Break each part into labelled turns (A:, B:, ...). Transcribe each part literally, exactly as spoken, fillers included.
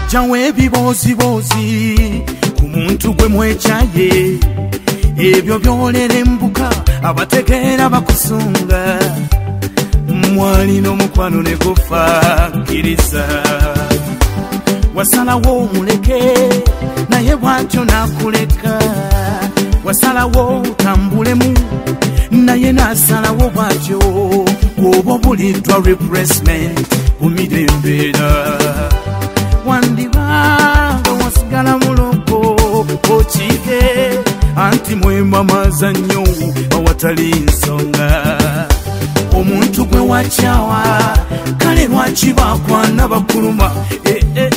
A: jawe ebibozi bozi ku muntu gwe mwechaye ebyo byolera embuka abategeera bakusunga mwali n'omukwano ne gufa kkiriza wasalawo omuleke naye bwatyo nakuleka wasalawo tambulemu naye nasalawo bwatyo oba buliddwa replacement kumidembeera wandibanga wasigala muloko okiike anti mwemamaza nnyo awatali nsonga omuntu gwe wakyawa kale lwaki bakwana bakuluma eh, eh,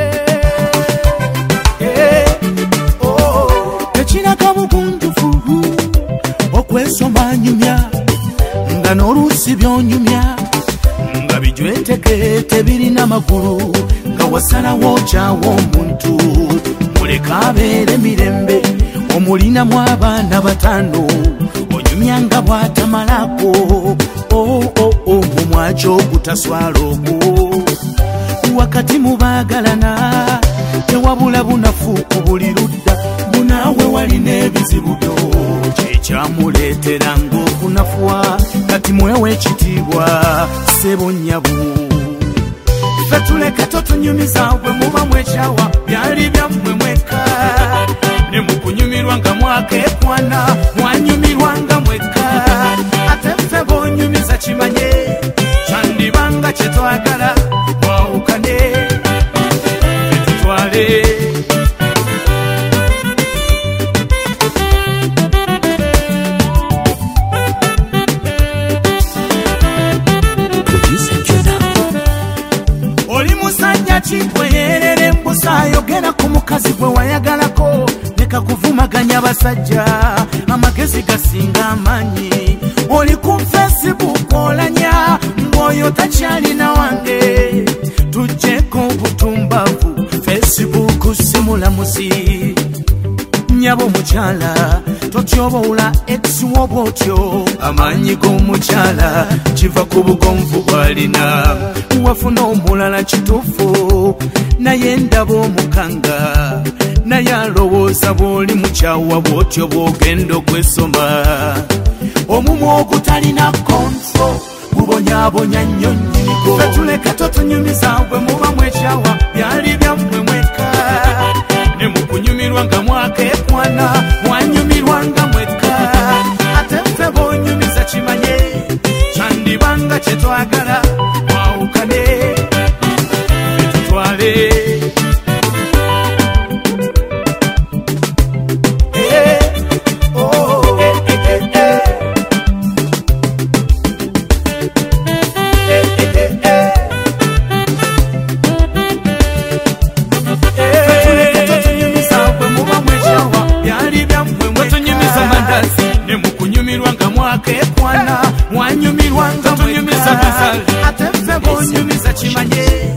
A: eh, oh. tekiraka bugunjufu okwesoma nyumya nga n'oluusi byonyumya nga bijwetekete birina makulu nga wasalawo kyawo omuntu muleka abeere mirembe omulinamu abaana batano onyumya nga bwatamalako mumwaki ogutaswala ogwo wakati mubagalana tewabula bunafu ku buli ludda bunaawe walina ebizibu byo kyekyamuleetera ng'okunafuwa kati mwewe ekitiibwa sebonyabu ffe tuleke totunyumiza bwe muba mwekyawa byali byammwe mweka ne mukunyumirwa nga mwakekwana mwanyumirwa nga mweka ate ffe bonyumiza kimanye kyandibanga kyetwagala mwawukane tutwale oli musajja kikweyerera embusa ayogera ku mukazi gwe wayagalako leka kuvumaganya basajja amagezi gasinga amanyi oli ku Facebook olanya ng'oyo takyalina wange tujjeko obutumbavu Facebook simulamuzi nyabo mukyala totyobowula ex wobwotyo amanyi g'omukyala kiva ku bugonvu bwalina wafuna omulala kituufu naye ndaba omukanga naye alowooza bw'oli mukyawa bwotyo bw'ogenda okwesoma omumwa ogutalina konfo gubonyaabonya nnyo nnyinigo fetuleka totunyumiza bwe muba mwekyawa byali byammwe mweka ne mukunyumirwa nga mwakekwana mwanyumirwa nga mweka ate ffe bonyumiza kimanye kyandibanga kyetwagala mwawukane fetutwale mwanyumirwa nga mweka ate ffe bonyumiza kimanye